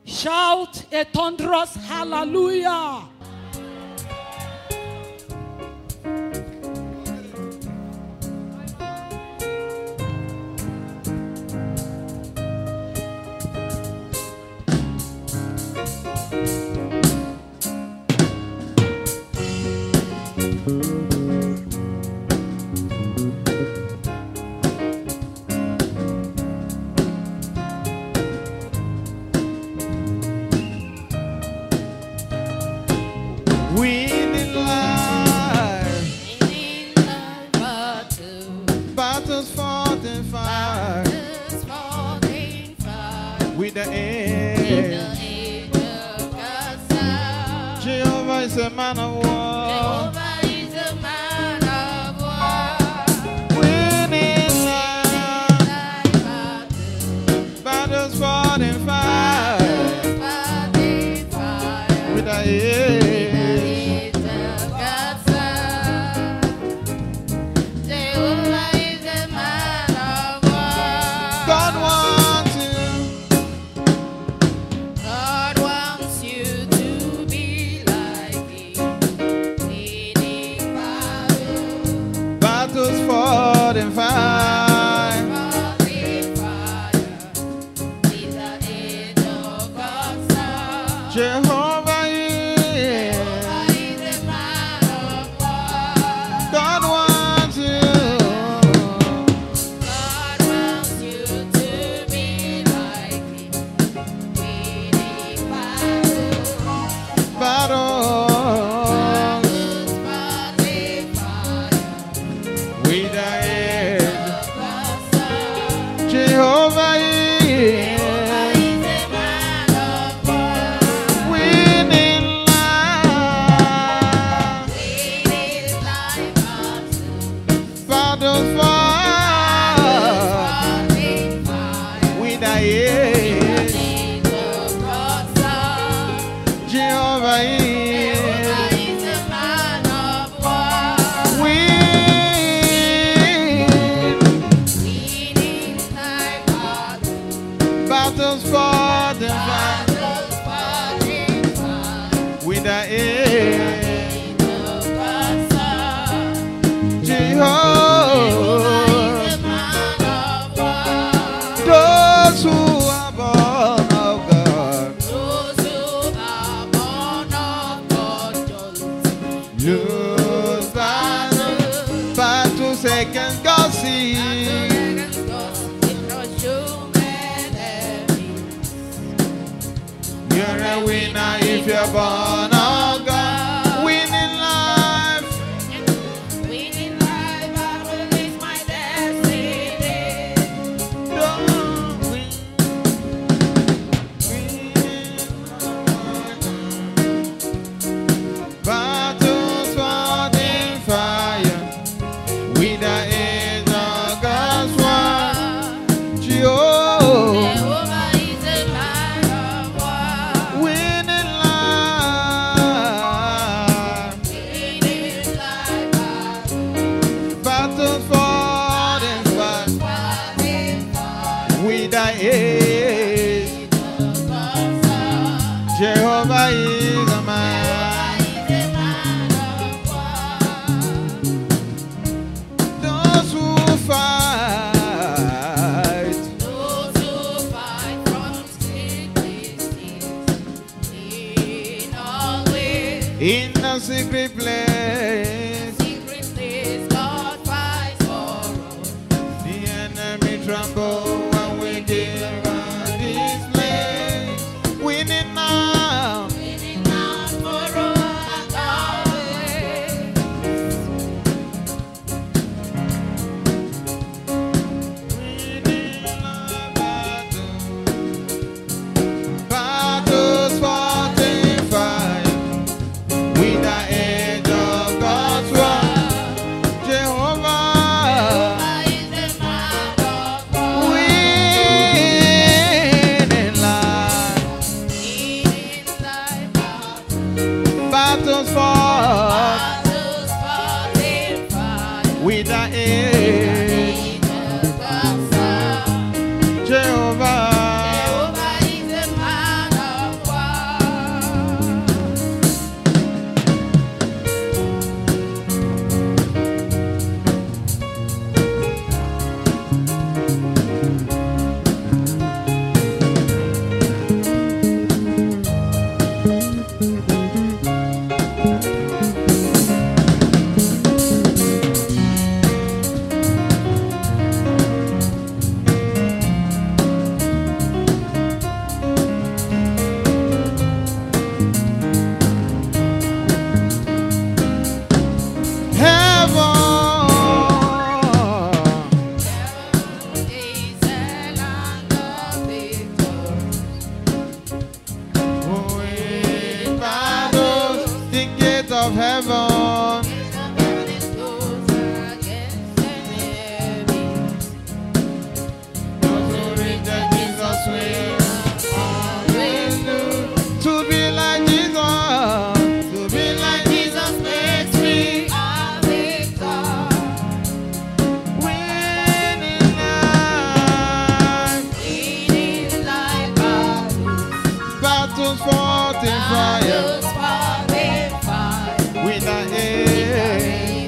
Shout a thunderous hallelujah. With the angel of God's side. Jehovah is a man of war. Jehovah is a man of war. Winning battles fought in fire. With the angel of God's side. Jehovah is a man of war. God wants you. God wants you to be like Him. Leading battles fought in fire. Jehovah is a man of war. God wants you. God wants you to be like Him. Winning battles with the edge of God's side. Jehovah is. Jehovah is a man of war. Winning battles fought in fire. With the aid of God's side. Jehovah is a man of war. Those who are born of God. Those who are born of God. Lose battles against God's seed. You're a winner if you're born of God. Winning life. Winning life, I will live my destiny. Don't win. Battles fought in fire. With the edge of God's word. Jehovah is a man of war. Winning life. Battles fought in fire. With the edge of God's word. Jehovah is a man. Those who fight from sickness in all ways. In the secret place, God fights for us. The enemy tremble when we give God His place. Winning now for us always. Battles fought in fire. With the edge of heaven. To be like Jesus, to be like Jesus makes me a victor. Winning life, battles fought in fire, with the air.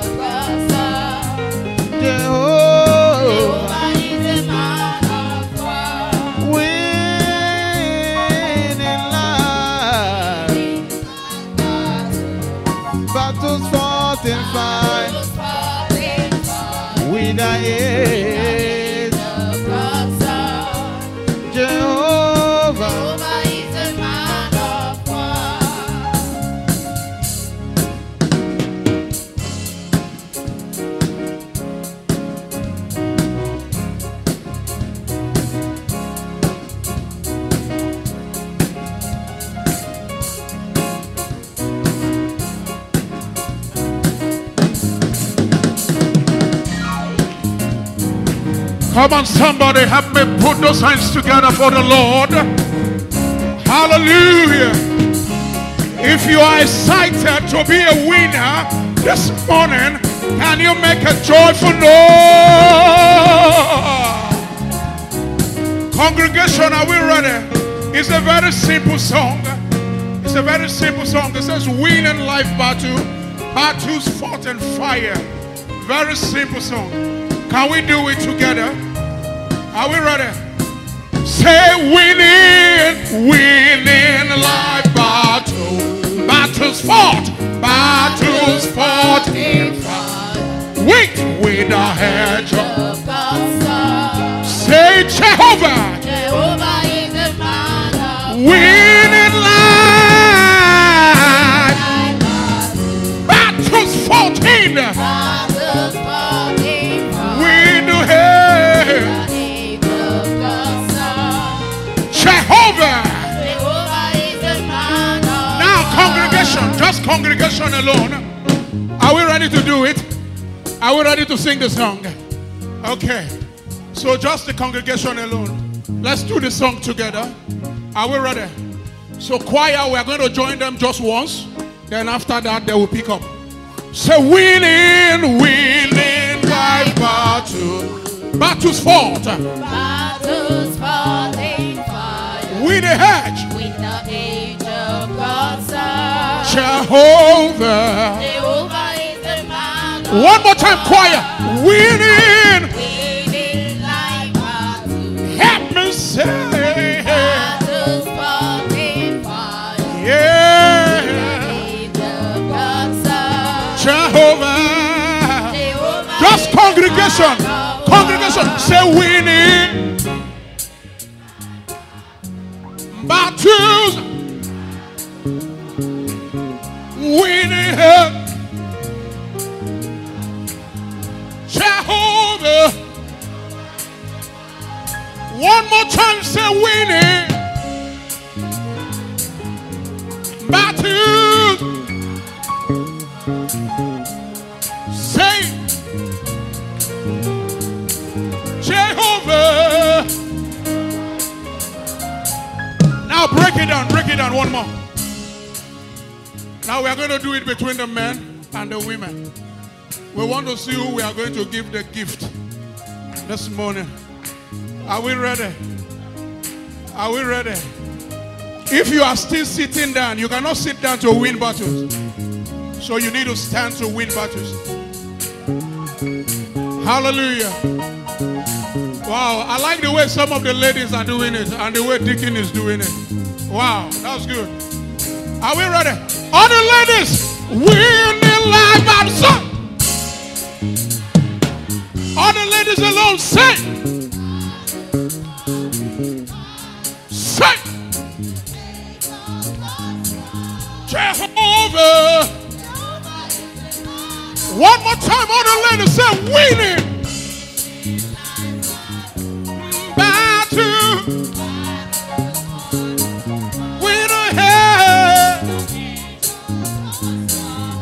Jehovah is a man of war. Winning life, battles fought in fire, with the air. Jehovah is a man of war. Come on, somebody, help me put those hands together for the Lord. Hallelujah. If you are excited to be a winner this morning, can you make a joyful noise? Congregation, are we ready? It's a very simple song. It's a very simple song. It says, winning life battle, battles fought in fire. Very simple song. Can we do it together? Are we ready? Say winning, winning life battle, battles fought in fire. Wait with a hedge of God. Say Jehovah, Jehovah is a man of winning life, battles fought in with the hedge. Jehovah. Now congregation, just congregation alone. Are we ready to do it? Are we ready to sing the song? Okay. So just the congregation alone. Let's do the song together. Are we ready? So choir, we are going to join them just once. Then after that, they will pick up. Say winning, winning life battle. Battles fought. Battles fought in fire. With the hedge. With the age of God's son. Jehovah. Jehovah is the man of One more time, choir. Winning. winning life battle. Help me say. Battles fought in fire. Yeah. Age of God's son. Jehovah. Jehovah Just is congregation. the man of Congregation. war. Say winning. Battles. Winning. Jehovah. One more time, say winning. Battles. Say Jehovah. Now break it down one more. Now we are going to do it between the men and the women. We want to see who we are going to give the gift this morning. Are we ready? Are we ready? If you are still sitting down, you cannot sit down to win battles. So you need to stand to win battles. Hallelujah. Wow, I like the way some of the ladies are doing it and the way Deacon is doing it. Wow, that's good. Are we ready? All the ladies, winning life battle. All the ladies alone, say. Say. Jehovah. One more time, all the ladies say, winning. Battle. Winner head.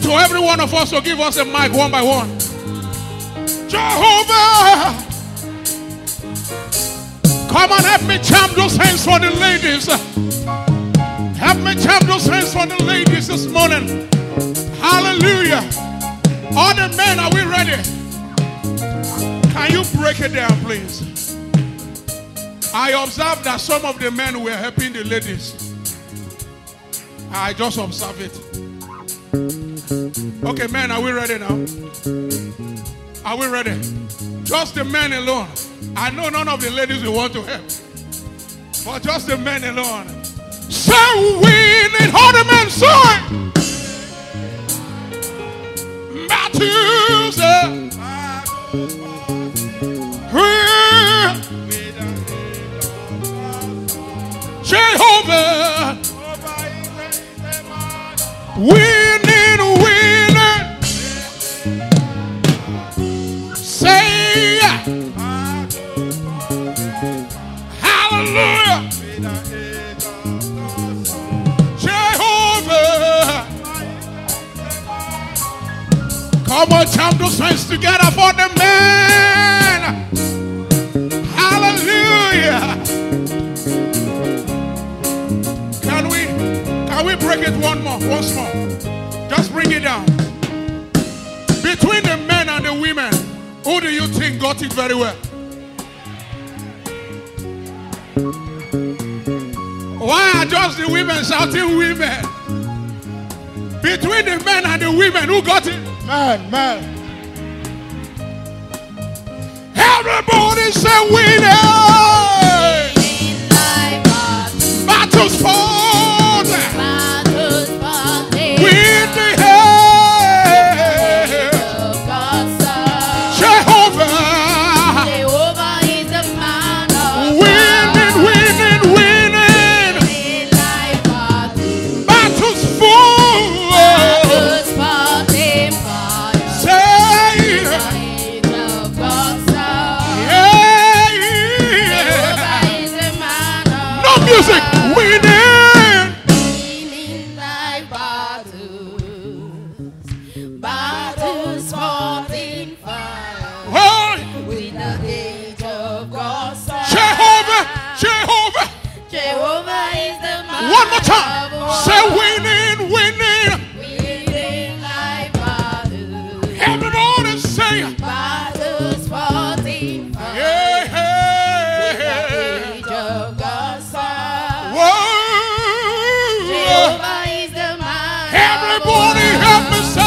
to every one of us to give us a mic one by one. Jehovah, come on, help me jam those hands for the ladies. Help me jam those hands for the ladies this morning. Hallelujah. All the men, are we ready? Can you break it down, please? I observed that some of the men were helping the ladies. I just observed it. Okay, men, are we ready now? Are we ready? Just the men alone. I know none of the ladies will want to help, but just the men alone. Say we need all the men, say Matthews. Jehovah, winning, say hallelujah. Jehovah, come on, jam those hands together for the men. Hallelujah. Can we break it once more? Just bring it down. Between the men and the women, who do you think got it very well? Why are just the women shouting women? Between the men and the women, who got it? Man. Everybody say winner. Battles fought. Win the head. Jehovah is the man of winning. Battles fought. Say no music. Winning. Jehovah is the man. One more time. Say winning. Winning like battles. Everybody say Battles fought in fire. yeah. Age of God's son. Whoa. Jehovah is the man. Everybody help me say.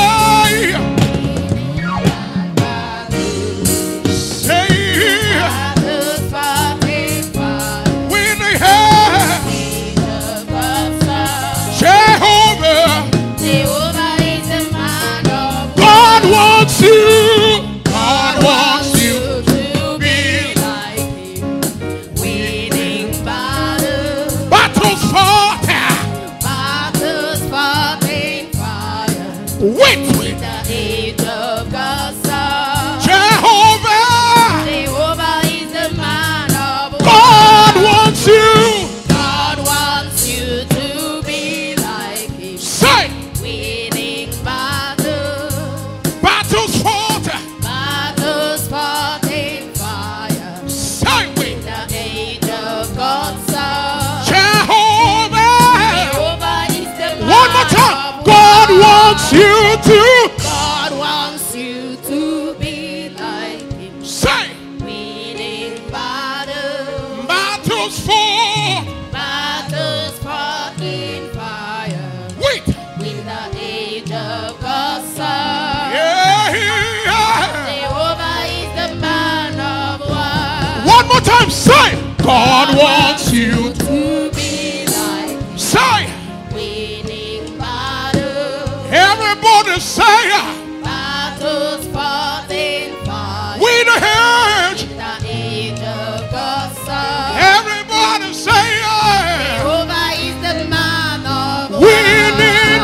Say Battles fought in fire. winning head. Age of God's son. Jehovah. Jehovah is the man of God wants you. God wants you. to be like him. Winning battles. Battles fought. Battles fought in fire. Wait. The age of God's son. Jehovah. Jehovah is the man of God wants you. God wants you to be like him. Say Winning battles. battles fought. Battles fought in fire. Say wait. The age of God's son. Jehovah. Jehovah is the man One more time. of God wants you to God wants you to be like him. say Winning battles. battles fought. Battles fought in fire. Wait. In the age of God's son. Yeah. Jehovah is the man of war. One more time. Say God wants you. to be like him. Say Winning battles. everybody say Battles fought in fire. win the hedge. The age of God's son. Everybody say Jehovah is the man of war. winning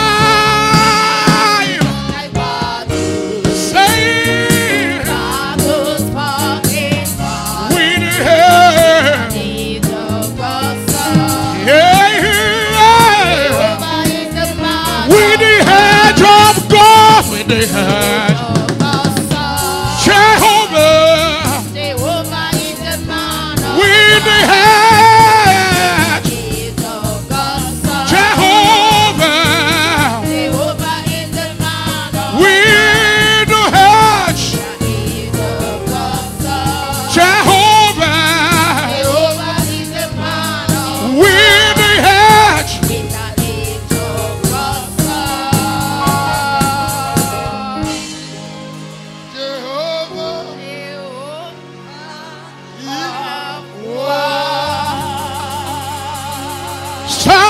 life. Like battles. Say Battles fought in fire. win the hedge. Age of Stand